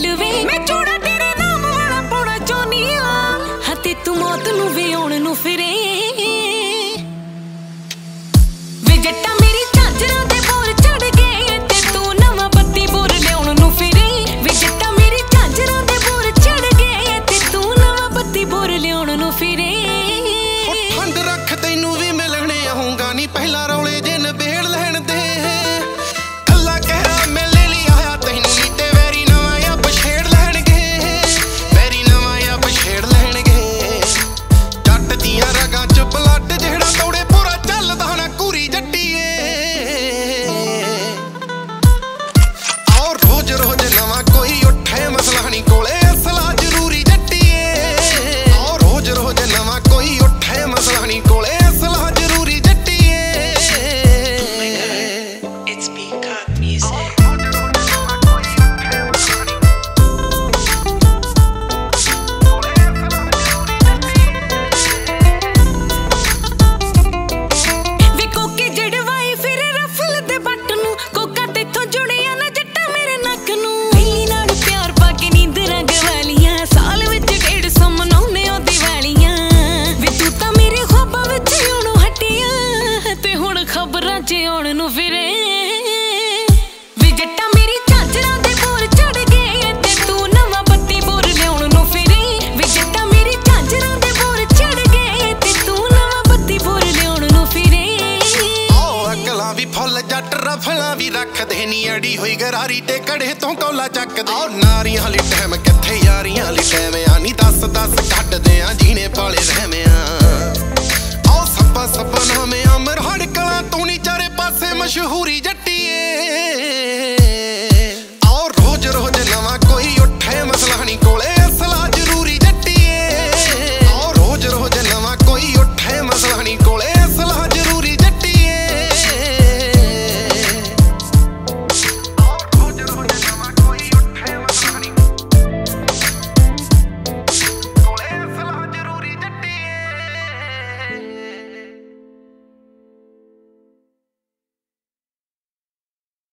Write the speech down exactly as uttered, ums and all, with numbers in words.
दिल वे मैं चूड़ा तेरे नाम वाला पाउणा चाहुंदी आ हां ते तू मौत नूं वे आउण नूं फिरे वे जट्टा मेरी झांजरां दे बोर चढ़ गए ते तू नवां बत्ती बोर लियाउण नूं फिरे वे जट्टा मेरी झांजरां दे बोर चढ़ गए ते तू नवां बत्ती बोर लियाउण नूं फिरे ठंड रख तैनू भी मिलने आऊंगा नी पहला रौले जे नबेड़ लैण दे कल्ला कहरा मेले ली आया तैनू नी ते वैरी नवां या पछेड़ लैणगे वैरी नवां या पछेड़ लैणगे जट दियां रगां च ब्लड जेड़ा दौड़े पूरा चलदा ना कूरी जट्टीए आओ रोज रोज नवां कोई उठे मसला नी कोले असला जरूरी जट्टीए आओ रोज रोज नवां कोई उठे मसला नी कोले असला जरूरी जट्टीए It's Peacock Music. वे कोके जड़वाई फिर रफल दे बट नूं कोका तेथों जुड़िया ना जट्टा मेरे नक नूं वेली नाल प्यार पा के नींदरां गवालियां साल विच डेढ़ सौ मनाउने ओ दिवालियां वे तू तां मेरे ख्वाबां विच आउणों हटिया ते हुण खबरां च आउण नूं फिरे वे जट्टा मेरी झांजरां दे बोर चढ़ गए ते तू नवां बत्ती बोर लियाउण नूं फिरे वे जट्टा मेरी झांजरां दे बोर चढ़ गए ते तू नवां बत्ती बोर लियाउण नूं फिरे आओ अकलां भी फुੱਲ जट रफलां भी रखदे नी अड़ी होई गरारी ते कड़े तों कौला चकदे आओ नारियां हली टैम कित्थे यारियां हली टैम आ नी दस दस कड्ड